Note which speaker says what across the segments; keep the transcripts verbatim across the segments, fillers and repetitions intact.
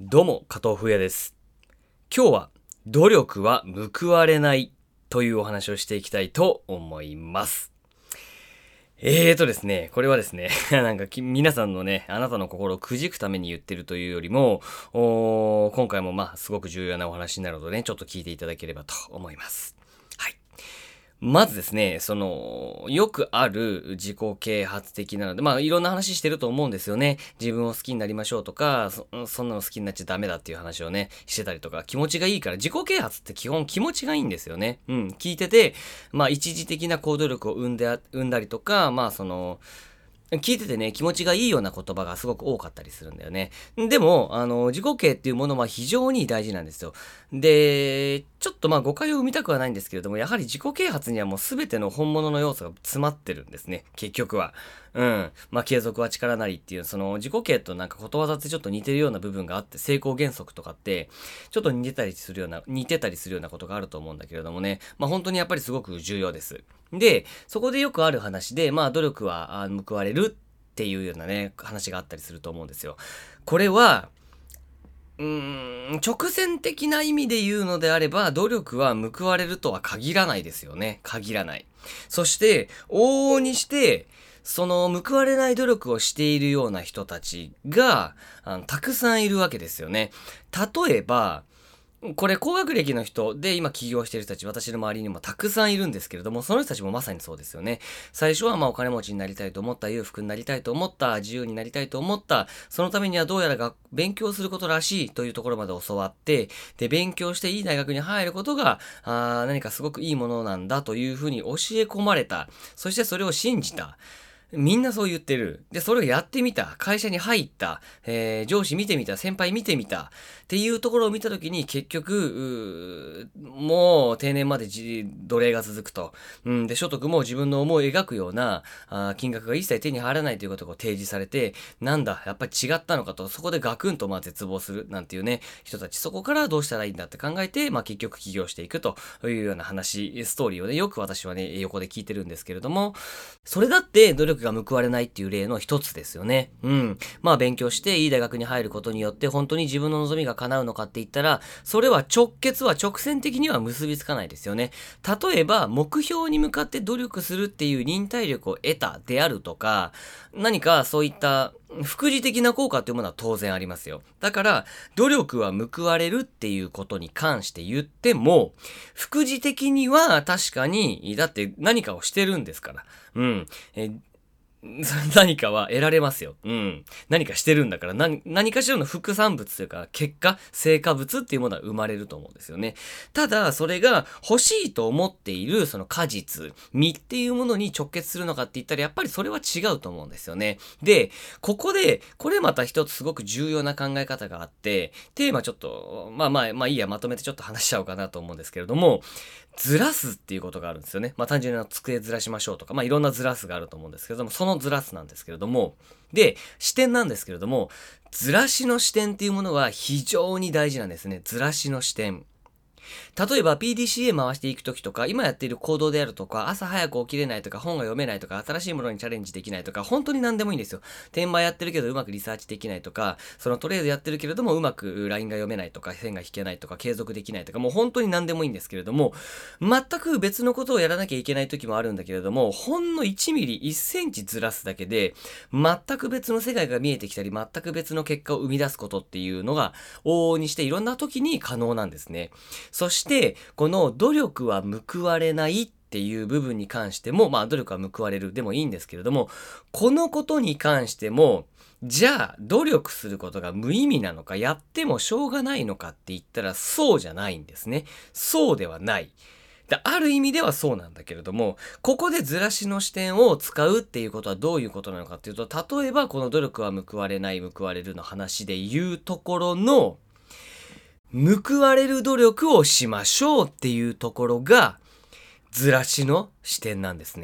Speaker 1: どうも、加藤風也です。今日は、努力は報われないというお話をしていきたいと思います。えーとですね、これはですね、なんかき皆さんのね、あなたの心をくじくために言ってるというよりも、おー今回もまあ、すごく重要なお話になるのでね、ちょっと聞いていただければと思います。はい。まずですね、その、よくある自己啓発的なので、まあ、いろんな話してると思うんですよね。自分を好きになりましょうとか、そ、そんなの好きになっちゃダメだっていう話をね、してたりとか、気持ちがいいから、自己啓発って基本気持ちがいいんですよね。うん、聞いてて、まあ、一時的な行動力を生んであ、生んだりとか、まあ、その、聞いててね、気持ちがいいような言葉がすごく多かったりするんだよね。でも、あの、自己啓っていうものは非常に大事なんですよ。で、ちょっとまあ誤解を生みたくはないんですけれども、やはり自己啓発にはもう全ての本物の要素が詰まってるんですね。結局は。うん。まあ継続は力なりっていう、その自己啓となんかことわざってちょっと似てるような部分があって、成功原則とかって、ちょっと似てたりするような、似てたりするようなことがあると思うんだけれどもね。まあ本当にやっぱりすごく重要です。で、そこでよくある話で、まあ努力はあ報われるっていうようなね、話があったりすると思うんですよ。これは、うーん、直線的な意味で言うのであれば、努力は報われるとは限らないですよね。限らない。そして、往々にして、その報われない努力をしているような人たちが、あのたくさんいるわけですよね。例えば、これ高学歴の人で今起業している人たち、私の周りにもたくさんいるんですけれども、その人たちもまさにそうですよね。最初はまあお金持ちになりたいと思った、裕福になりたいと思った、自由になりたいと思った、そのためにはどうやらが勉強することらしいというところまで教わって、で、勉強していい大学に入ることが、あ何かすごくいいものなんだというふうに教え込まれた。そしてそれを信じた。みんなそう言ってる。で、それをやってみた。会社に入った。えー、上司見てみた。先輩見てみた。っていうところを見たときに結局、もう定年までじ奴隷が続くと。うん。で、所得も自分の思い描くようなあ金額が一切手に入らないということが提示されて、なんだ、やっぱり違ったのかと、そこでガクンとまあ絶望するなんていうね、人たち。そこからどうしたらいいんだって考えて、まあ結局起業していくというような話、ストーリーをね、よく私はね、横で聞いてるんですけれども、それだって努力が報われないっていう例の一つですよね。うん。まあ勉強していい大学に入ることによって本当に自分の望みが叶うのかって言ったら、それは直結は直線的には結びつかないですよね。例えば目標に向かって努力するっていう忍耐力を得たであるとか、何かそういった副次的な効果というものは当然ありますよ。だから、努力は報われるっていうことに関して言っても、副次的には確かに、だって何かをしてるんですから。うん。え何かは得られますよ。うん。何かしてるんだから、何、何かしらの副産物というか、結果、成果物っていうものは生まれると思うんですよね。ただ、それが欲しいと思っている、その果実、実っていうものに直結するのかって言ったら、やっぱりそれは違うと思うんですよね。で、ここで、これまた一つすごく重要な考え方があって、テーマちょっと、まあまあ、まあいいや、まとめてちょっと話しちゃおうかなと思うんですけれども、ずらすっていうことがあるんですよね。まあ単純な机ずらしましょうとか、まあいろんなずらすがあると思うんですけれども、そのずらすなんですけれども、で、視点なんですけれども、ずらしの視点っていうものが非常に大事なんですね。ずらしの視点。例えば ピーディーシーエー 回していくときとか、今やっている行動であるとか、朝早く起きれないとか、本が読めないとか、新しいものにチャレンジできないとか、本当に何でもいいんですよ。転売やってるけどうまくリサーチできないとか、そのトレードやってるけれどもうまく ライン が読めないとか、線が引けないとか、継続できないとか、もう本当に何でもいいんですけれども、全く別のことをやらなきゃいけない時もあるんだけれども、ほんのいちミリ、いっセンチずらすだけで、全く別の世界が見えてきたり、全く別の結果を生み出すことっていうのが、往々にしていろんな時に可能なんですね。そして、この努力は報われないっていう部分に関しても、まあ努力は報われるでもいいんですけれども、このことに関しても、じゃあ努力することが無意味なのか、やってもしょうがないのかって言ったらそうじゃないんですね。そうではない。ある意味ではそうなんだけれども、ここでずらしの視点を使うっていうことはどういうことなのかっていうと、例えばこの努力は報われない、報われるの話で言うところの、報われる努力をしましょうっていうところがずらしの視点なんですね。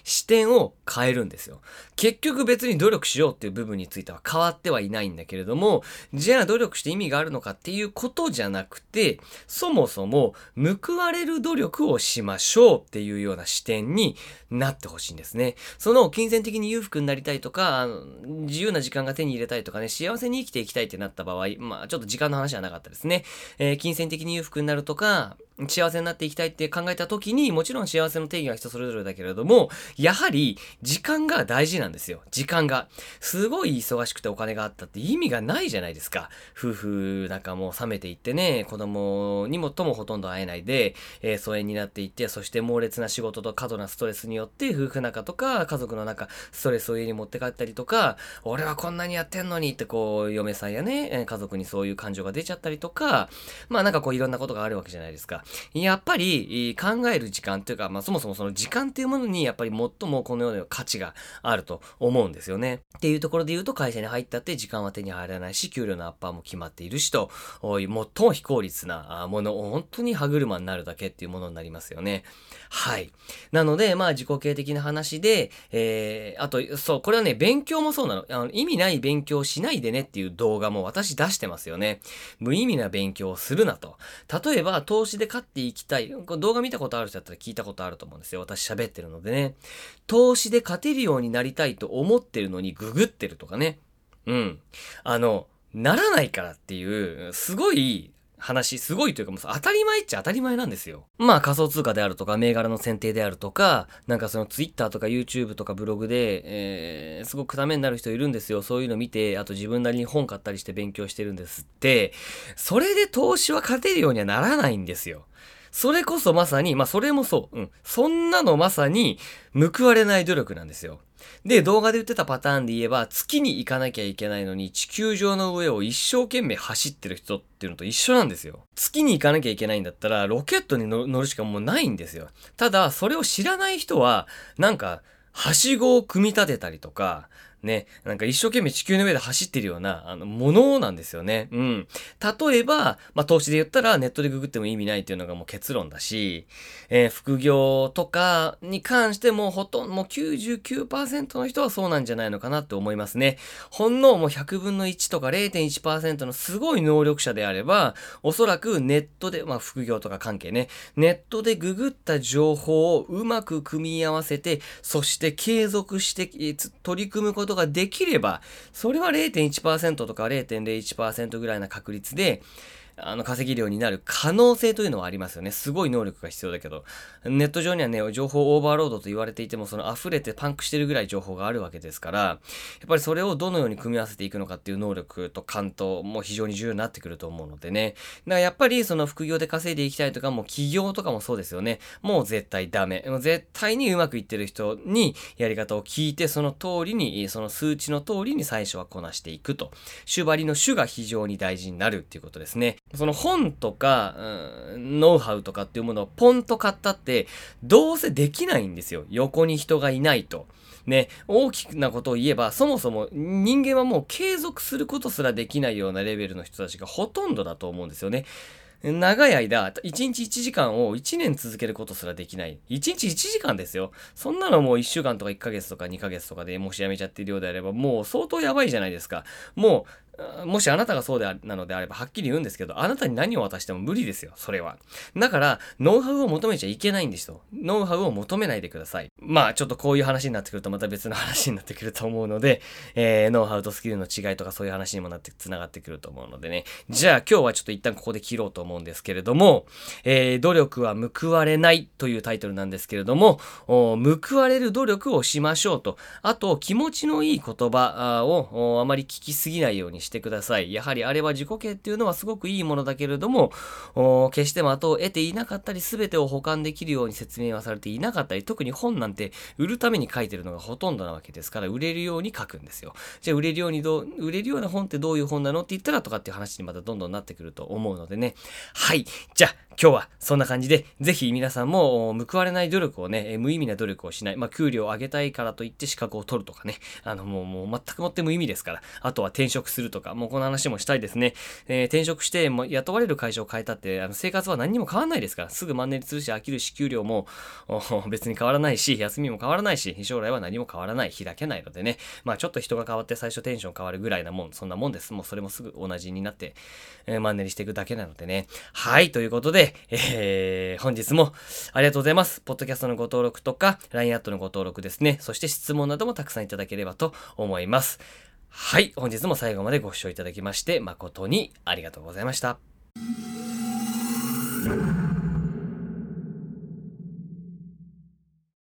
Speaker 1: 視点を変えるんですよ。結局別に努力しようっていう部分については変わってはいないんだけれども、じゃあ努力して意味があるのかっていうことじゃなくて、そもそも報われる努力をしましょうっていうような視点になってほしいんですね。その金銭的に裕福になりたいとか、あの自由な時間が手に入れたいとかね、幸せに生きていきたいってなった場合、まあちょっと時間の話はなかったですね。えー、金銭的に裕福になるとか、幸せになっていきたいって考えた時に、もちろん幸せの定義は人それぞれだけれども、やはり時間が大事なんですよ。時間が。すごい忙しくてお金があったって意味がないじゃないですか。夫婦仲も冷めていってね、子供にもともほとんど会えないで、えー、疎遠になっていって、そして猛烈な仕事と過度なストレスによって、夫婦仲とか家族の中、ストレスを家に持って帰ったりとか、俺はこんなにやってんのにってこう、嫁さんやね、家族にそういう感情が出ちゃったりとか、まあなんかこういろんなことがあるわけじゃないですか。やっぱり考える時間っていうか、まあそもそもその時間っていうものにやっぱり最もこの世では価値があると思うんですよね。っていうところで言うと会社に入ったって時間は手に入らないし、給料のアッパーも決まっているしと、最も非効率なもの、本当に歯車になるだけっていうものになりますよね。はい。なので、まあ自己系的な話で、えー、あと、そう、これはね、勉強もそうなの。あの意味ない勉強しないでねっていう動画も私出してますよね。無意味な勉強をするなと。例えば、投資で勝っていきたい。これ動画見たことある人だったら聞いたことあると思うんですよ。私喋ってるのでね。投資で勝てるようになりたいと思ってるのにググってるとかね。うん。あの、ならないからっていう、すごい話、すごいというかもう当たり前っちゃ当たり前なんですよ。まあ仮想通貨であるとか、銘柄の選定であるとか、なんかその Twitter とか YouTube とかブログで、えー、すごくためになる人いるんですよ。そういうの見て、あと自分なりに本買ったりして勉強してるんですって。それで投資は勝てるようにはならないんですよ。それこそまさに、まあそれもそう。うん。そんなのまさに報われない努力なんですよ。で、動画で言ってたパターンで言えば、月に行かなきゃいけないのに、地球上の上を一生懸命走ってる人っていうのと一緒なんですよ。月に行かなきゃいけないんだったら、ロケットに乗るしかもうないんですよ。ただ、それを知らない人は、なんか、はしごを組み立てたりとか、ね、なんか一生懸命地球の上で走ってるような、あの、ものなんですよね。うん。例えば、まあ、投資で言ったらネットでググっても意味ないっていうのがもう結論だし、えー、副業とかに関してもほとんど、もう きゅうじゅうきゅうパーセント の人はそうなんじゃないのかなって思いますね。ほんのもうひゃくぶんのいちとか れいてんいちパーセント のすごい能力者であれば、おそらくネットで、まあ、副業とか関係ね、ネットでググった情報をうまく組み合わせて、そして継続して取り組むことができれば、それは れいてんいちパーセント とか れいてんれいいちパーセント ぐらいな確率で、あの、稼ぎ量になる可能性というのはありますよね。すごい能力が必要だけど。ネット上にはね、情報オーバーロードと言われていても、その溢れてパンクしてるぐらい情報があるわけですから、やっぱりそれをどのように組み合わせていくのかっていう能力と感とも非常に重要になってくると思うのでね。だからやっぱりその副業で稼いでいきたいとか、もう起業とかもそうですよね。もう絶対ダメ。もう絶対にうまくいってる人にやり方を聞いて、その通りに、その数値の通りに最初はこなしていくと。主張りの主が非常に大事になるっていうことですね。その本とか、うん、ノウハウとかっていうものをポンと買ったって、どうせできないんですよ。横に人がいないと。ね、大きなことを言えば、そもそも人間はもう継続することすらできないようなレベルの人たちがほとんどだと思うんですよね。長い間、いちにちいちじかんをいちねん続けることすらできない。いちにちいちじかんですよ。そんなのもういっしゅうかんとかいっかげつとかにかげつとかでもしやめちゃってるようであれば、もう相当やばいじゃないですか。もう、もしあなたがそうであなのであればはっきり言うんですけど、あなたに何を渡しても無理ですよ、それは。だから、ノウハウを求めちゃいけないんですよ。ノウハウを求めないでください。まあ、ちょっとこういう話になってくるとまた別の話になってくると思うので、えー、ノウハウとスキルの違いとかそういう話にもなって、つながってくると思うのでね。じゃあ今日はちょっと一旦ここで切ろうと思うんですけれども、えー、努力は報われないというタイトルなんですけれども、報われる努力をしましょうと。あと、気持ちのいい言葉をあまり聞きすぎないようにしてください。やはりあれは自己啓っていうのはすごくいいものだけれども、決して的を得ていなかったり、全てを補完できるように説明はされていなかったり、特に本なんて売るために書いてるのがほとんどなわけですから、売れるように書くんですよ。じゃあ売れるようにどう、売れるような本ってどういう本なのって言ったらとかっていう話にまたどんどんなってくると思うのでね。はい。じゃあ、今日はそんな感じで、ぜひ皆さんも報われない努力をね、無意味な努力をしない。まあ、給料を上げたいからといって資格を取るとかね。あの、もう、もう全くもって無意味ですから。あとは転職するとかとか、もうこの話もしたいですね。えー、転職しても雇われる会社を変えたって、あの生活は何にも変わらないですから、すぐマンネリするし飽きるし、給料も別に変わらないし、休みも変わらないし、将来は何も変わらない、開けないのでね、まあちょっと人が変わって最初テンション変わるぐらいなもん、そんなもんです。もうそれもすぐ同じになって、えー、マンネリしていくだけなのでね。はい、ということで、えー、本日もありがとうございます。ポッドキャストのご登録とか、ライン アットのご登録ですね。そして質問などもたくさんいただければと思います。はい、本日も最後までご視聴いただきまして、誠にありがとうございました。